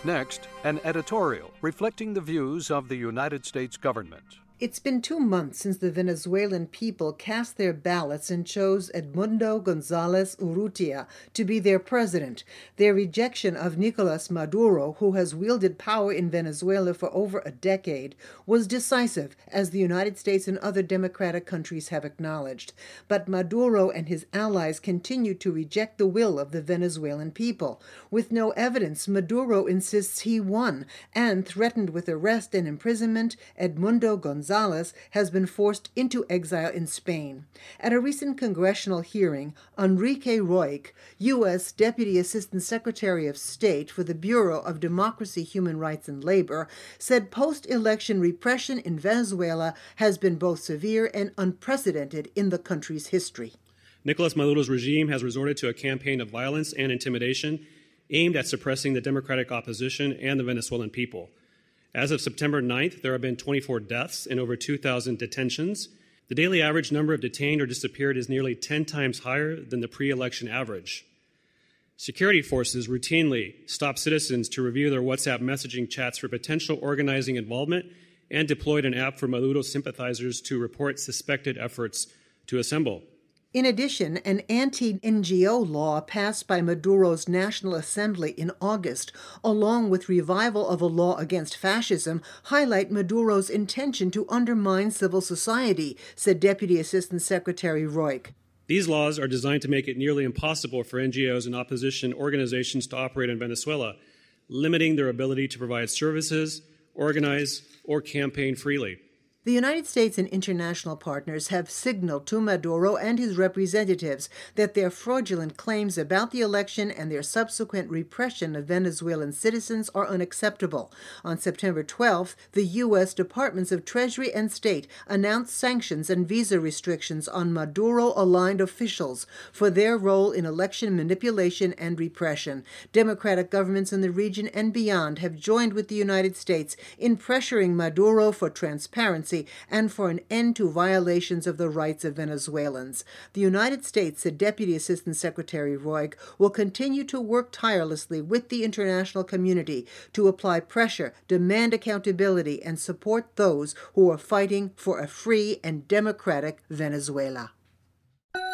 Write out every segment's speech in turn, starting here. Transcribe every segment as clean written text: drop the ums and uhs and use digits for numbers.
Next, an editorial reflecting the views of the United States government. It's been 2 months since the Venezuelan people cast their ballots and chose Edmundo González Urrutia to be their president. Their rejection of Nicolás Maduro, who has wielded power in Venezuela for over a decade, was decisive, as the United States and other democratic countries have acknowledged. But Maduro and his allies continue to reject the will of the Venezuelan people. With no evidence, Maduro insists he won, and threatened with arrest and imprisonment, Edmundo González has been forced into exile in Spain. At a recent congressional hearing, Enrique Roig, U.S. Deputy Assistant Secretary of State for the Bureau of Democracy, Human Rights, and Labor, said post-election repression in Venezuela has been both severe and unprecedented in the country's history. Nicolás Maduro's regime has resorted to a campaign of violence and intimidation aimed at suppressing the democratic opposition and the Venezuelan people. As of September 9th, there have been 24 deaths and over 2,000 detentions. The daily average number of detained or disappeared is nearly 10 times higher than the pre-election average. Security forces routinely stop citizens to review their WhatsApp messaging chats for potential organizing involvement and deployed an app for Maduro sympathizers to report suspected efforts to assemble. In addition, an anti-NGO law passed by Maduro's National Assembly in August, along with revival of a law against fascism, highlight Maduro's intention to undermine civil society, said Deputy Assistant Secretary Roig. These laws are designed to make it nearly impossible for NGOs and opposition organizations to operate in Venezuela, limiting their ability to provide services, organize, or campaign freely. The United States and international partners have signaled to Maduro and his representatives that their fraudulent claims about the election and their subsequent repression of Venezuelan citizens are unacceptable. On September 12th, the U.S. Departments of Treasury and State announced sanctions and visa restrictions on Maduro-aligned officials for their role in election manipulation and repression. Democratic governments in the region and beyond have joined with the United States in pressuring Maduro for transparency and for an end to violations of the rights of Venezuelans. The United States, said Deputy Assistant Secretary Roig, will continue to work tirelessly with the international community to apply pressure, demand accountability, and support those who are fighting for a free and democratic Venezuela.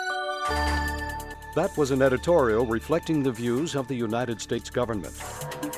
That was an editorial reflecting the views of the United States government.